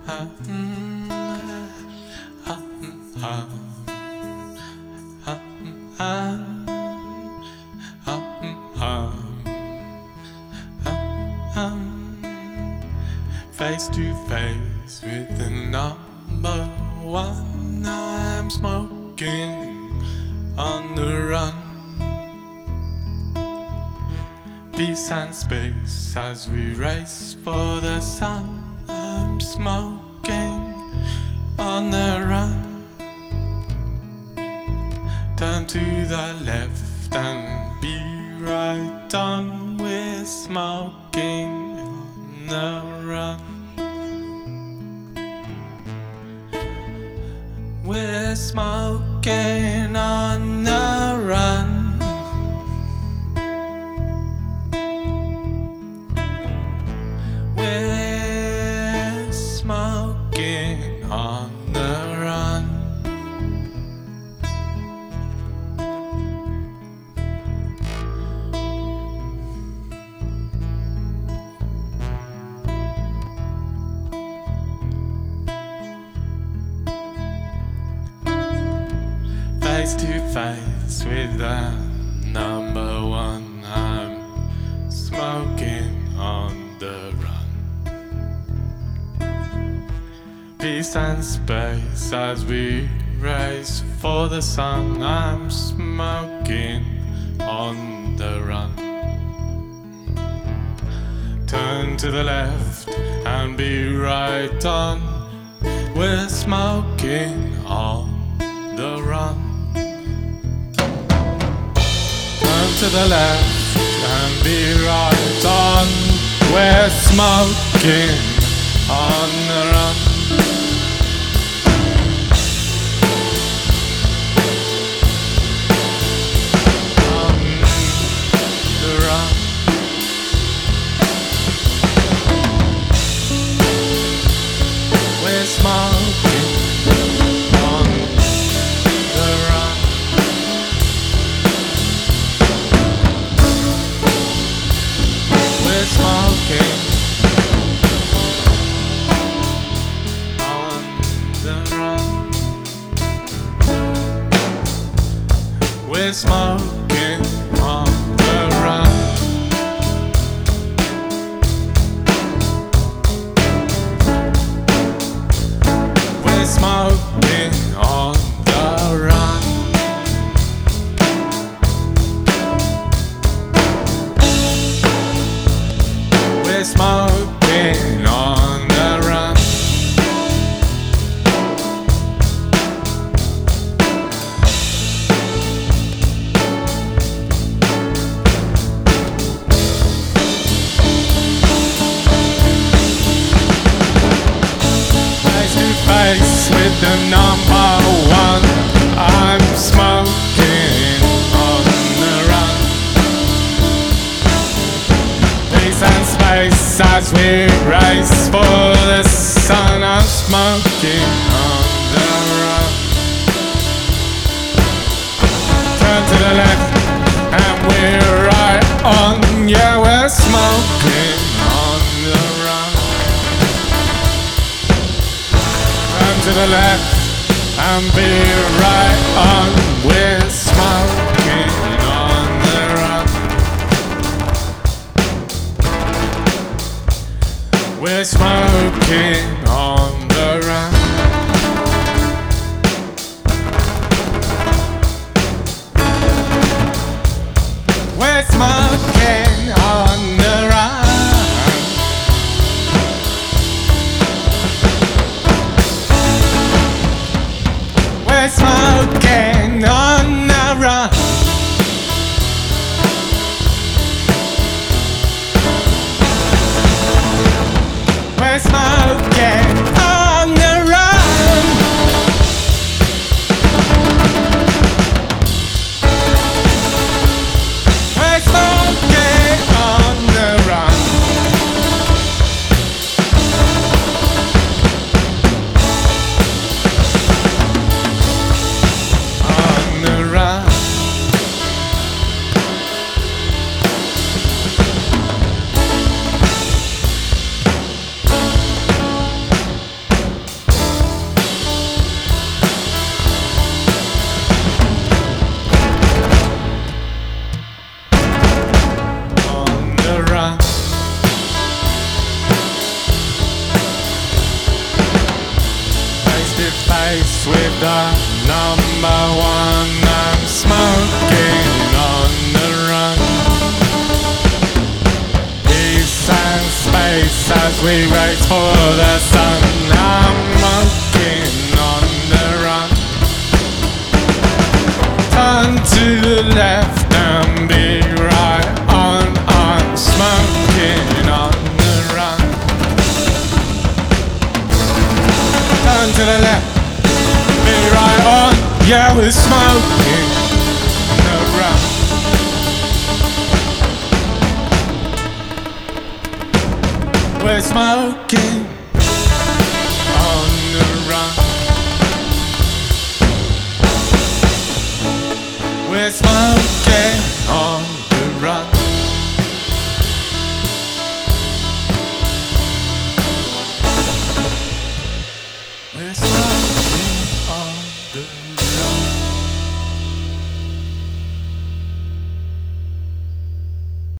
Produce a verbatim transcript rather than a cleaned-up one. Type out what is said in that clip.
Face to face with the number one. I'm smoking on the run. Peace and space as we race for the sun. I'm smoking on the run. Turn to the left and be right on. We're smoking on the run. We're smoking on the run. We're smoking on the run. Face to face with the number one. I'm smoking on the run. Peace and space as we race for the sun. I'm smoking on the run. Turn to the left and be right on. We're smoking on the run. Turn to the left and be right on. We're smoking on the run. On the run. We're smoking on the run. We're smoking on the run. We're smoking on the run. We're smoking on the run. We're smoking on the run. Face to face with the number one. I'm smoking on the run. Peace and space as we race for the sun. I'm smoking on the run. Turn to the left and we're right on. Yeah, we're smoking on the run. Turn to the left and be right on. We're smoking on the run. We're smoking on the run. We're smoking on the run. We're smoking on the run. We're smoking space with the number one. I'm smoking on the run. Peace and space as we race for the sun. I'm smoking on the run. Turn to the left and be right on. I'm smoking on the run. Turn to the left, be right on. Yeah, we're smoking the run. We're smoking on the run. We're smoking on the run. We're smoking on the run.